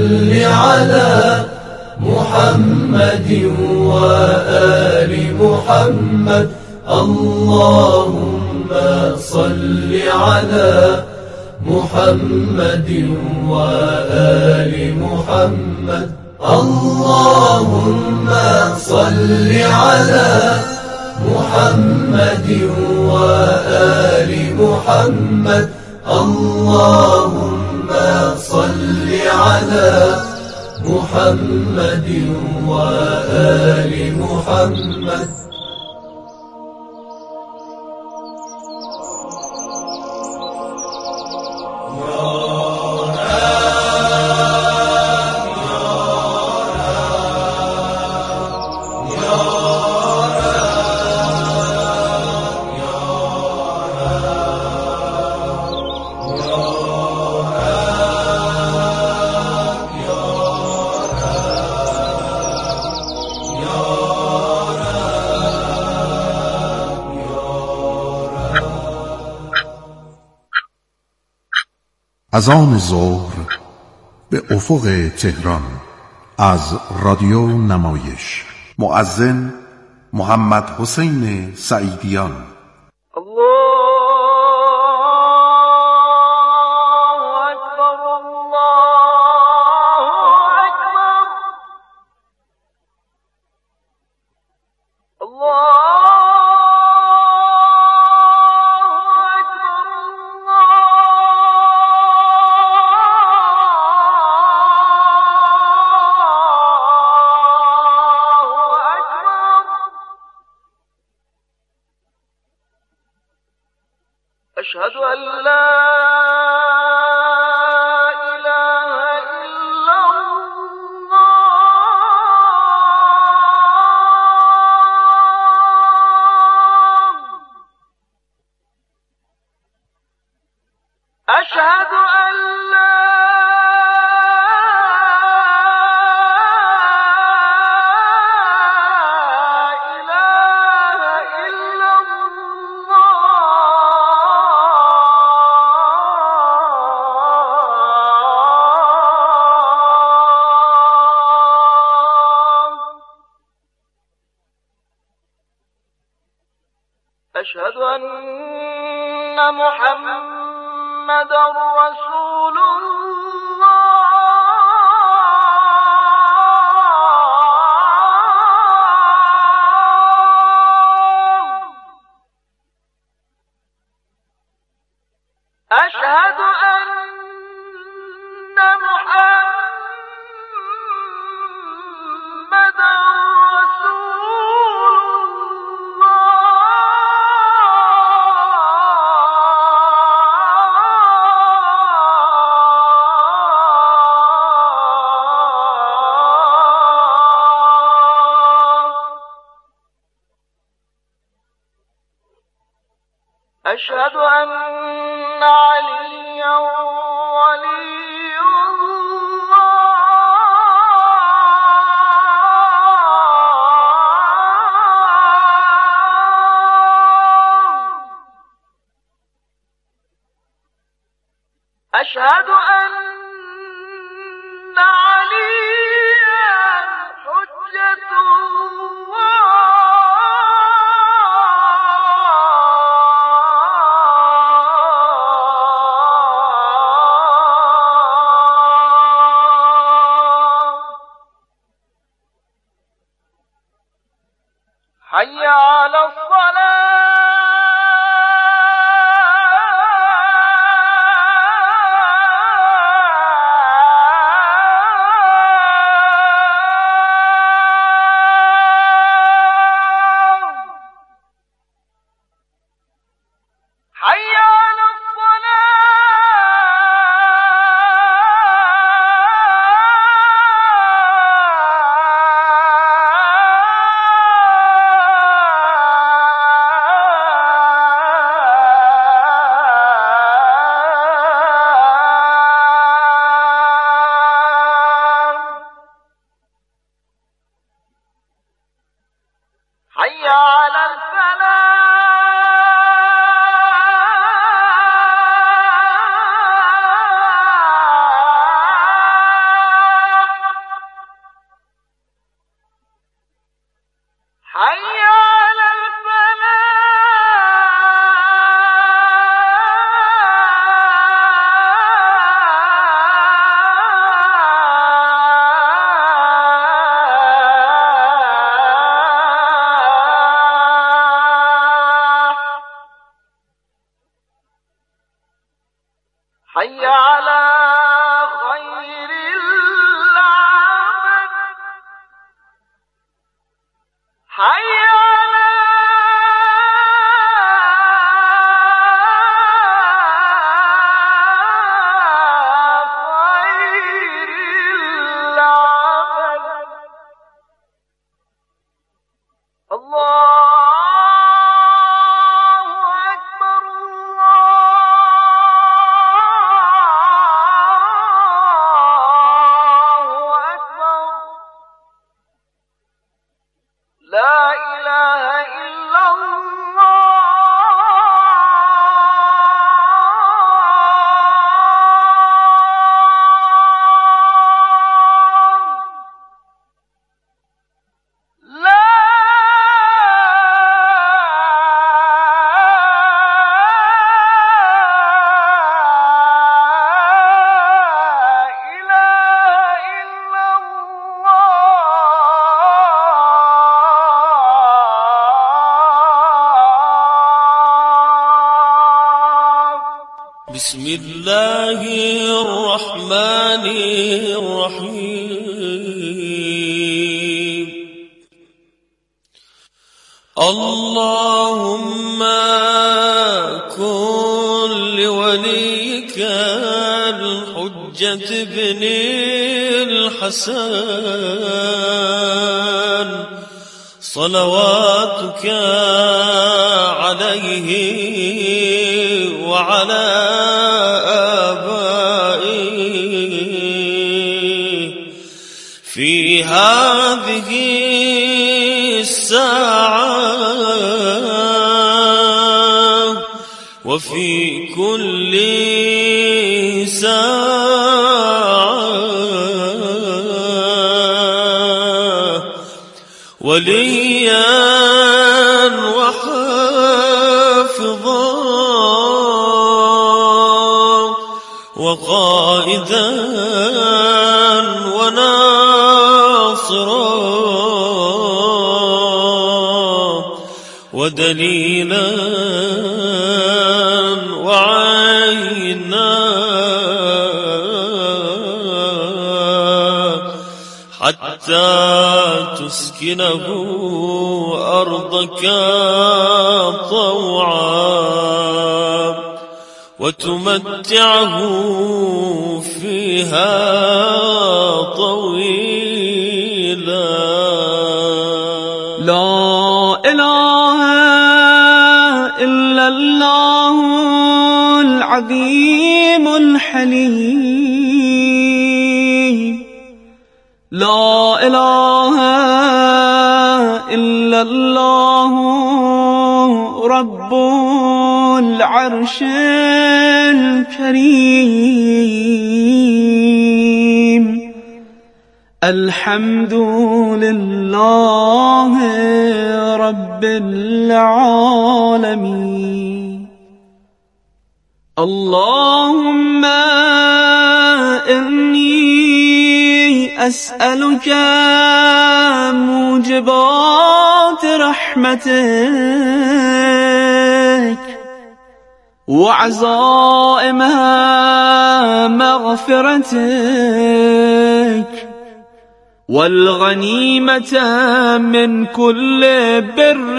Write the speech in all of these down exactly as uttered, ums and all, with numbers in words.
صل على محمد وآل محمد. اللهم صل على محمد وآل محمد. اللهم صل على محمد وآل محمد. اللهم صل على محمد وآل محمد. از آن ظهر به افق تهران از رادیو نمایش. مؤذن محمد حسین سعیدیان. أشهد أن لا إله إلا الله. أشهد أن لا أشهد أن محمدا رسول الله. أشهد أن محمدا أشهد أن عليا ولي الله. أشهد أن عليا حجة الله. حي على الصلاة. بسم الله الرحمن الرحيم. اللهم كن لوليك الحجة بن الحسن صلواتك عليه وعلى آبائه في هذه الساعة وفي كل ساعة وليا وحافظا وقائدا وناصرا ودليلا وعينا حتى تسكنه أرضك طوعا وتمتعه فيها طويلا. لا إله إلا الله العظيم الحليم. لا إله إلا الله رب العرش الكريم. الحمد لله رب العالمين. اللهم إني أسألك موجبات رحمتك وعزائم مغفرتك والغنيمة من كل بر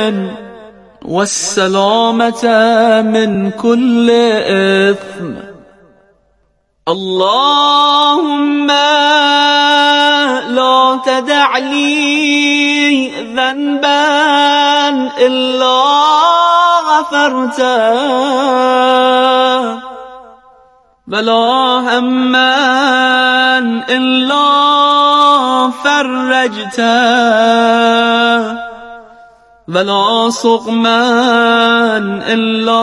والسلامة من كل إثم. اللهم لا تدع لي ذنبا إلا غفرته ولا هما إلا فرجته ولا سقما إلا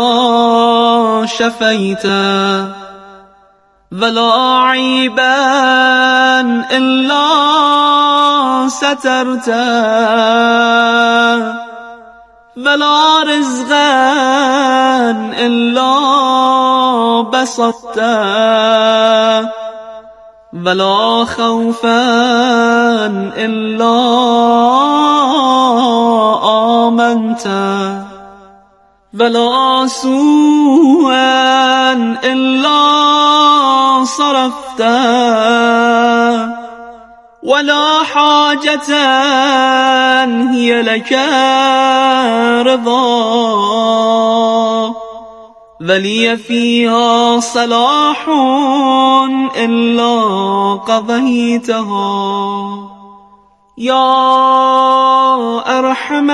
شفيته ولا عيبا إلا سترته ولا رزقا إلا بسطته ولا خوفا إلا آمنته ولا سوءا إلا صرفته ولا حاجة هي لك رضا ولي فيها صلاح إلا قضيتها يا أرحم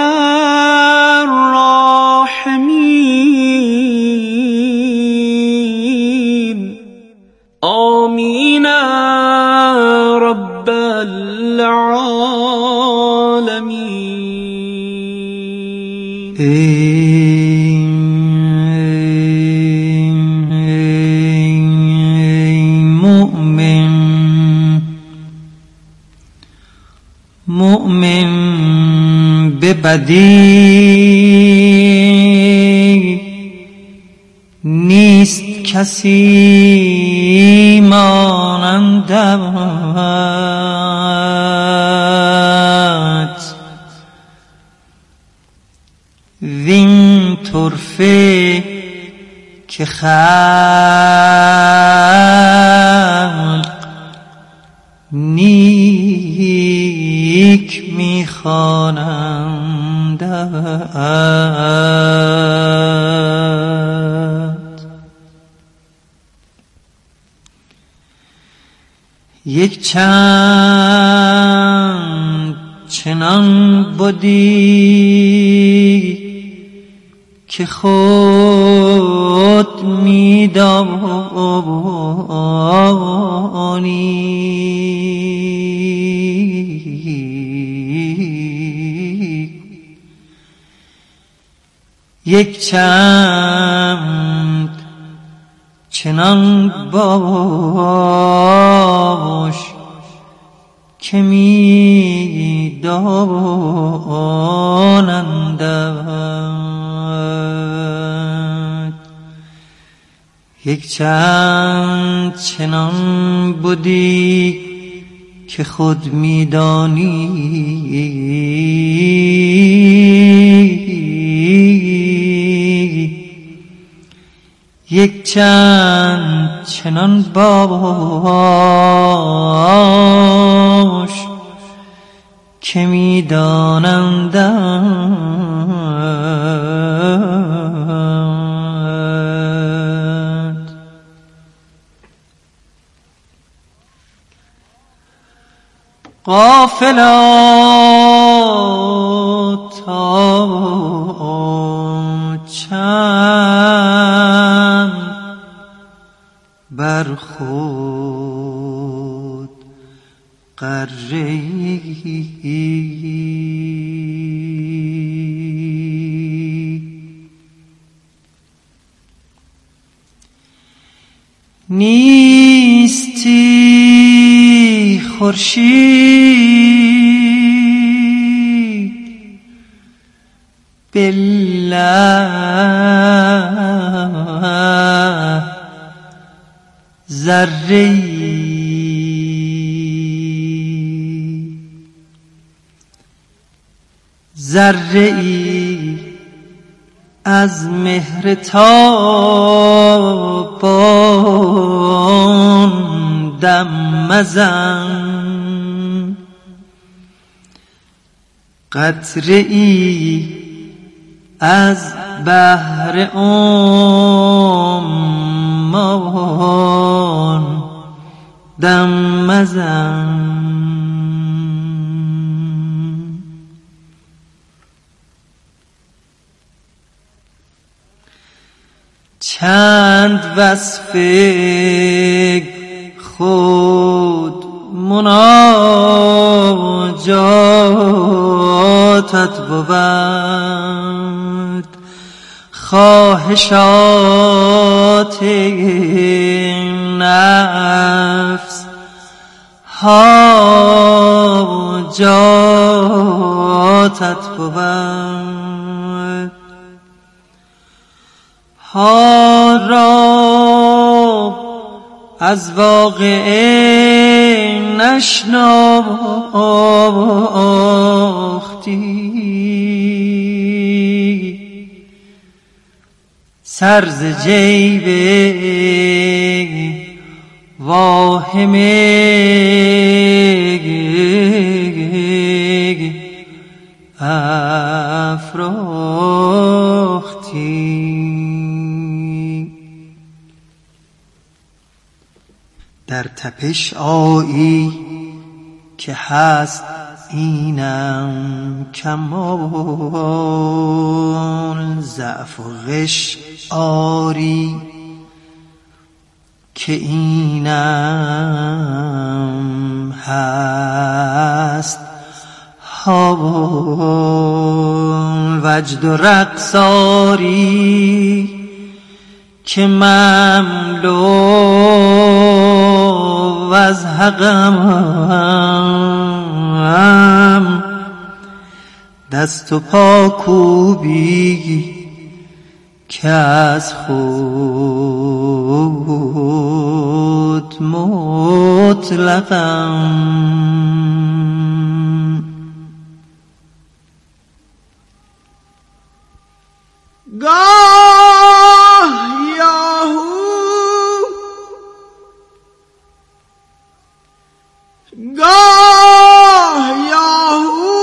الراحمين. آمين رب العالمين. مؤمن ببدی نیست کسی مانندت وین طرفه که خلق نیک می‌خوانند. یک چند چنان بودی که خود می‌دانی، یک چند چنان باش که می‌دانند. یک چند چنان بودی که خود می‌دانی، یک چند چنان باش که می‌دانند. غافلا تا چند بر خود غری، نیستی خورشید بالله ذره‌ای، ذره‌ای از مهر تابان دم مزن، قطره‌ای از بحر عمان دم مزن. چند وصف خود مناجاتت بود، خواهشات نفس حاجاتت بود. ها را از واقعه نشناختی، سر ز جیب واهم افراختی. در تپش آیی که هست اینم کمال، ضعف و غش آری که اینم هست حال، وجد و رقص آری که مملو از حقم، دست و پا کوبی که از خود مطلقم. گاه یا گاه یاهو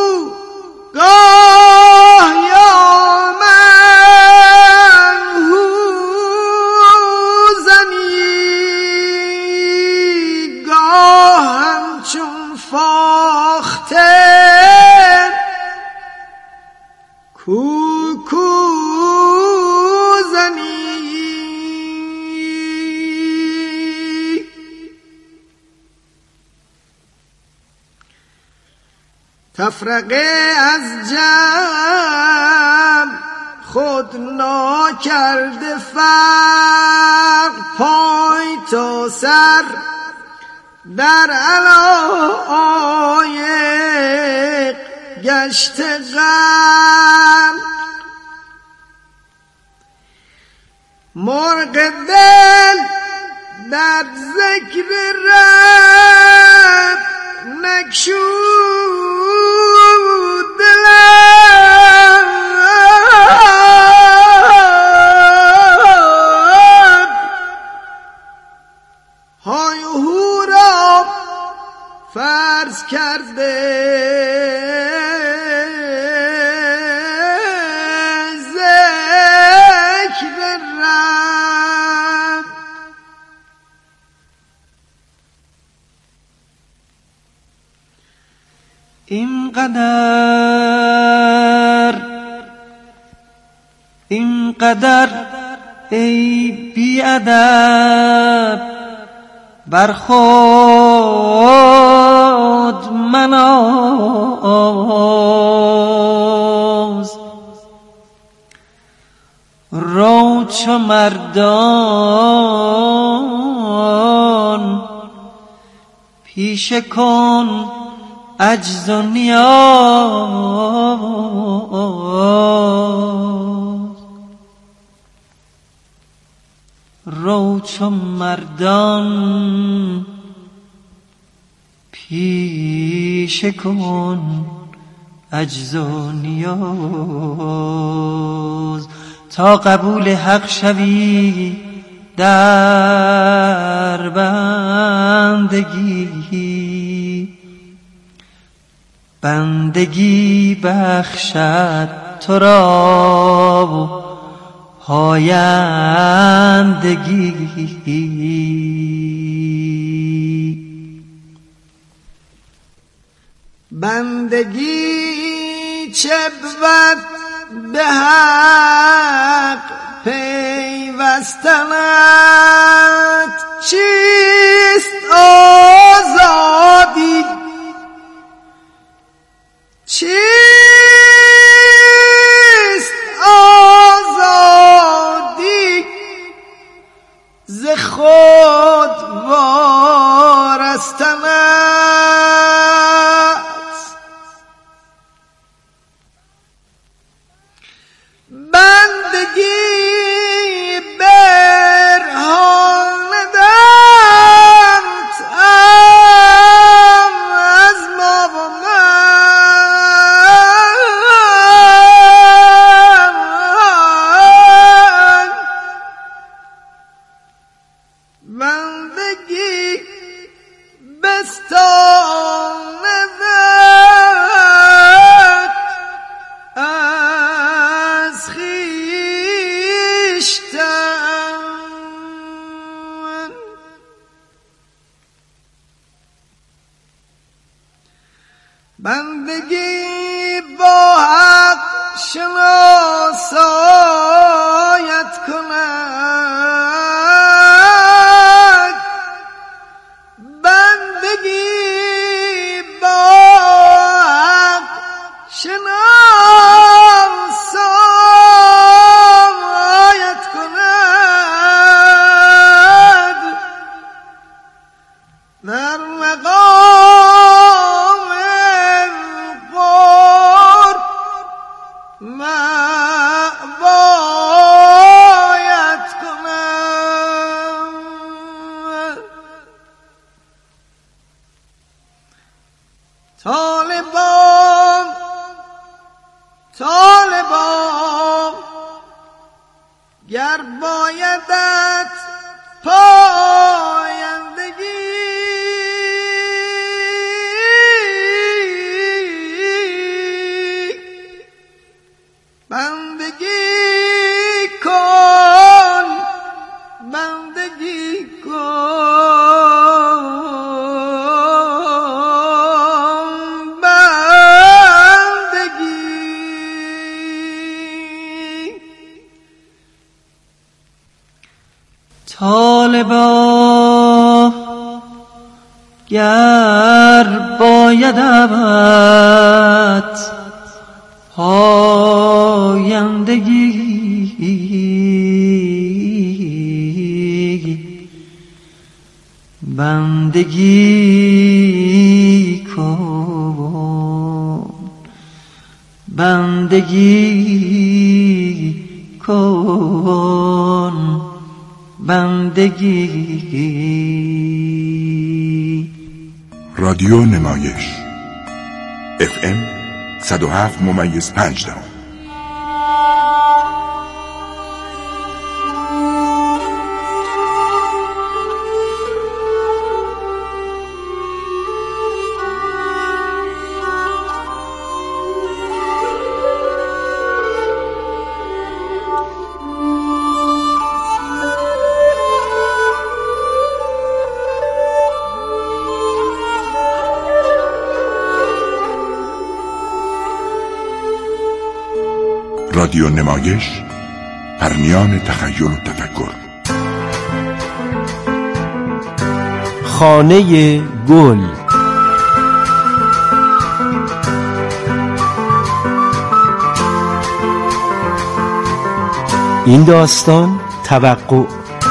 گاه یا من هو زنی گاه همچون فاخته کو کو زنی تفرقه از جمع خود ناکرده فرق پای تا سر در علایق گشت غم مرغ دل در ذکر رب نگشود دلم های و هو را فرض کرده ذکر رب اینقدر اینقدر ای بیادب بر خود مناز رو چو مردان پیشه کن عجز و نیاز رو چو مردان پیشه کن عجز و نیاز تا قبول حق شوی در بندگی بندگی بخشد تو را و پایندگی بندگی چه بود به حق پیوستنت چیست آزادی چیست آزادی ز خود وارستنت بندگی برهان دارد از ما و من بندگی بستان از خویشتن بندگی با حق شناسایت کند بندگی با حق شناسایت کند در مقام قرب معبایت کند طالبان طالبان گر بایدت پایندگی غالبا گر باید ابد پایندگی بندگی کن بندگی کن بندگی. رادیو نمایش اف ام صد و هفت ممیز پنج دهم. رادیو نمایش پرمیان تخیل و تفکر. خانه گل. این داستان توقع.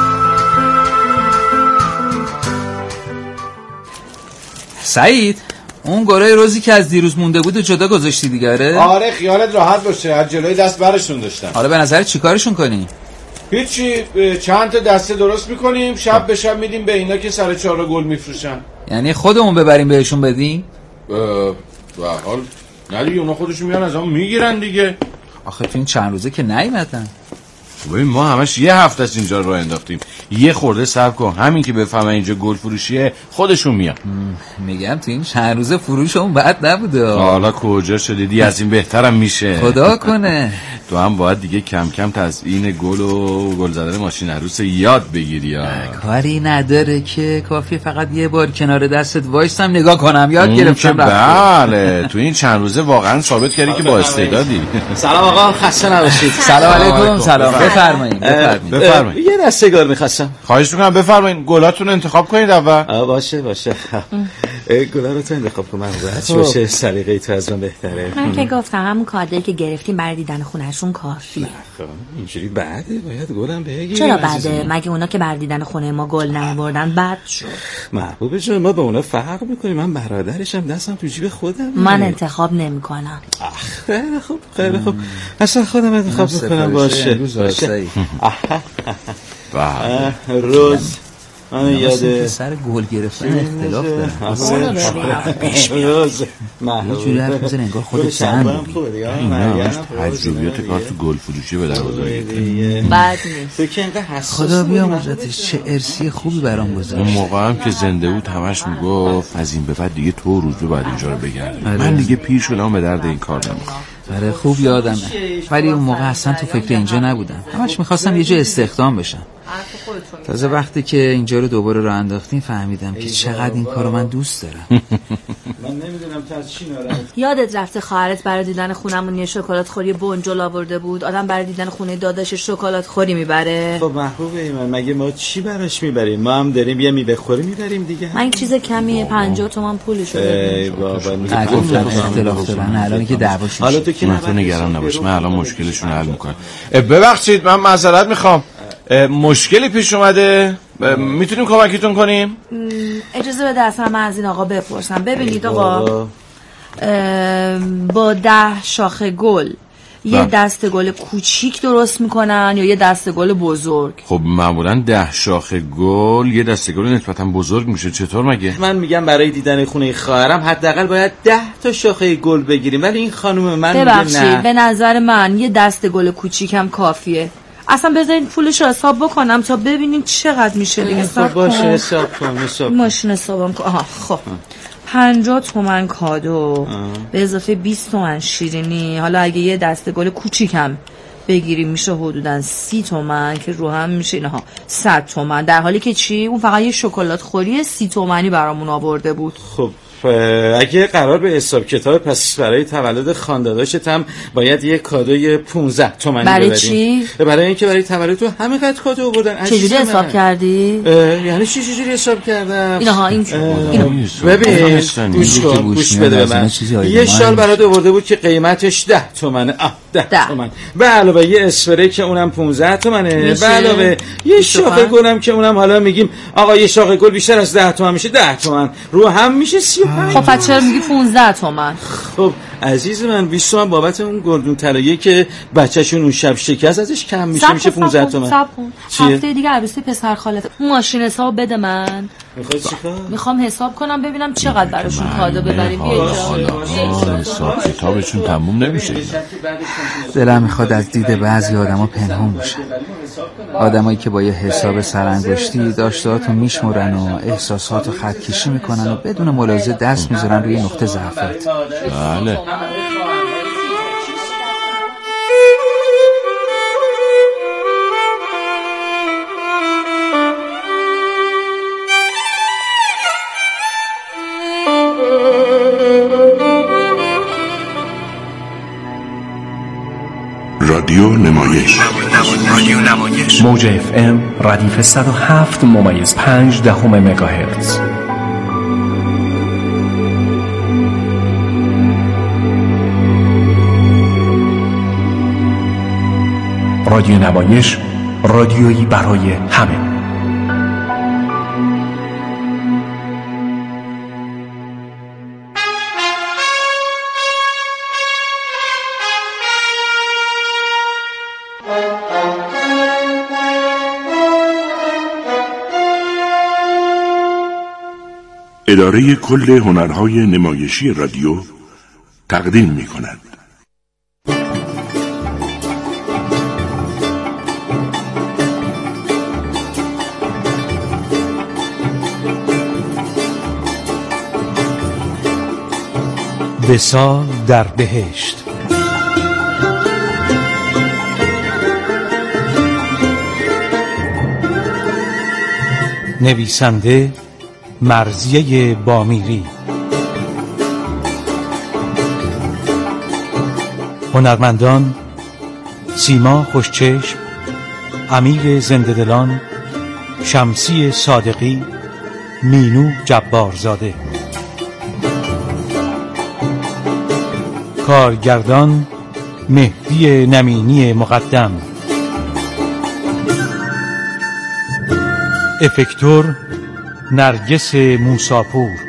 سعید، اون گلای روزی که از دیروز مونده بود و جدا گذاشتی دیگه؟ آره آره خیالت راحت باشه، از جلوی دست برشون داشتم. حالا به نظر چی کارشون کنی؟ هیچی، چند تا دسته درست میکنیم، شب به شب میدیم به اینا که سر چهار گل میفروشن. یعنی خودمون ببریم بهشون بدیم؟ به حال نه دیگه، اونا خودشون میان از همون میگیرن دیگه. آخه تو این چند روزه که نیومدن. ببین ما همش یه هفته از اینجا رو انداختیم، یه خورده صبر کن، همین که بفهمن اینجا گل فروشیه خودشون میان. میگم تو این چند روزه فروشمون بد نبوده. حالا کجا شدیدی، از این بهترم میشه. خدا کنه. تو هم باید دیگه کم کم تزیین گل و گل زدن ماشین عروس یاد بگیری. ها کاری نداره که، کافیه فقط یه بار کنار دستت وایسم نگاه کنم، یاد گرفتم. بله تو این چند روزه واقعا ثابت کردی که با استعدادی. سلام آقا، خسته نباشید. سلام علیکم. سلام، بفرمایید بفرمایید. یه دست سیگار می‌خواستم. خواهش می‌کنم بفرمایید. گلاتون انتخاب کنید اول. باشه باشه. گلا رو تو انتخاب کن، من راحت باشه، سلیقه تو از من بهتره. من که گفتم همون کادری که گرفتیم برای دیدن خونه‌شون کافیه. اینجوری بعده، باید گلم بگی. چرا بعده؟ مگه اونا که برای دیدن خونه ما گل نمی‌بردن بد شد؟ محبوب جون، ما با اونا فرق می‌کنیم. من برادرشم، دستم تو جیب خودم. من انتخاب نمی‌کنم. خیلی خوب خیلی خوب، اصلا خودم انتخاب می‌کنم. باشه باشه. روز من یاد سر گل گرفتن اختلاف دارم. روز یه جوری حرف میزنه انگار خودت زن بودی. اینا تجربیات کار تو گل فروشی به در بازاری بد نیست. خدا بیامرزتش، چه ارسی خوبی برام گذاشت. اون موقع هم که زنده بود همش میگفت از این به بعد دیگه تو روز به بعد اینجا رو بگردیم. من دیگه پیر شدم، به درد این کار نمیخوام. آره خوب یادمه، ولی اون موقع اصلا تو فکر اینجا نبودم. همش میخواستم یه جا استخدام بشم. تازه وقتی که اینجا رو دوباره راه انداختیم فهمیدم که چقدر این کارو من دوست دارم. من نمیدونم تو از چی ناراحت. یادت رفته خواهرت برای دیدن خونمون یه شکلات خوری بنجل آورده بود؟ آدم برای دیدن خونه داداش شکلات خوری میبره؟ خب محبوبه من، مگه ما چی براش میبریم؟ ما هم داریم یه میوه خوری میبریم دیگه. من چیز کمیه، پنجاه تومن پولشو بده. ای بابا میگم اختلاف دارن الان که دعواشون. حالا تو که تو نگران نباش، من الان مشکلشون حل میکنم. ببخشید من معذرت میخوام، مشکلی پیش اومده، میتونیم کمکتون کنیم؟ اجازه بده اصلا من از این آقا بپرسم. ببینید آقا، با ده شاخه گل یه دسته گل کوچیک درست میکنن یا یه دسته گل بزرگ؟ خب معمولا ده شاخه گل یه دسته گل نسبتا بزرگ میشه. چطور مگه؟ من میگم برای دیدن خونه خواهرم حداقل باید ده تا شاخه گل بگیریم، ولی این خانم من میگه نه. به نظر من یه دسته گل کوچیک هم کافیه. اصلا بذارین پولش رو حساب بکنم تا ببینیم چقدر میشه دیگه. خب باشه حساب کن. حساب ماشین حسابم کن. آها خب پنجاه تومن کادو به اضافه بیست تومن شیرینی. حالا اگه یه دسته گل کوچیکم بگیریم میشه حدوداً سی تومن که رو هم میشه اینها صد تومن، در حالی که چی اون فقط یه شکلات خوری سی تومنی برامون آورده بود. خب اگه قرار به حساب کتاب پس برای تولد خانداداشت هم باید یه کادوی پونزده تومانی برای ببریم. چی؟ برای اینکه برای تولد تو همینقدر کادو آوردن. چجوری حساب کردی؟ یعنی چی چجوری حساب کردم؟ اینها این اینو ببین گوش کن گوش بده به من. یه شال برات آورده بود که قیمتش ده تومنه. آه ده تومن. به علاوه یه اسپری که اونم پونزده تومنه. به علاوه یه شاخه گلم که اونم حالا میگیم آقا یه شاخه گل بیشتر از ده تومن میشه ده تومن. رو هم میشه سی و پنج. خب پس چرا میگی پونزده تومن؟ خب عزیز من بیست تومن بابت اون گلدون طلایی که بچه‌شون اون شب شکست ازش کم میشه میشه پونزده تومن. صبر کن. هفته دیگه عروسی پسر خالت ماشین حساب بده من. میخوای چیکار؟ میخوام حساب کنم ببینم چقدر براشون کادو ببریم. بیا حساب کتابشون تموم نمیشه. دلم میخواد از دید بعضی آدما پنهون باشن. آدمایی که با یه حساب سرانگشتی داشتهاتو میشمرن و احساساتو خط کشی میکنن و بدون ملاحظه دست میذارن روی نقطه ضعفت. بله. رادیو نمایش رادیو نمایش موج اف ام ردیف صد و هفت ممیز پنج دهم مگاهرتز. رادیو نمایش، رادیویی برای همه. اداره کل هنرهای نمایشی رادیو تقدیم می کند. وصال در بهشت. نویسنده مرضیه بامیری. هنرمندان سیما خوشچشم، امیر زنده‌دلان، شمسی صادقی، مینو جبارزاده. کارگردان مهدی نمینی مقدم. افکتور نرگس موساپور.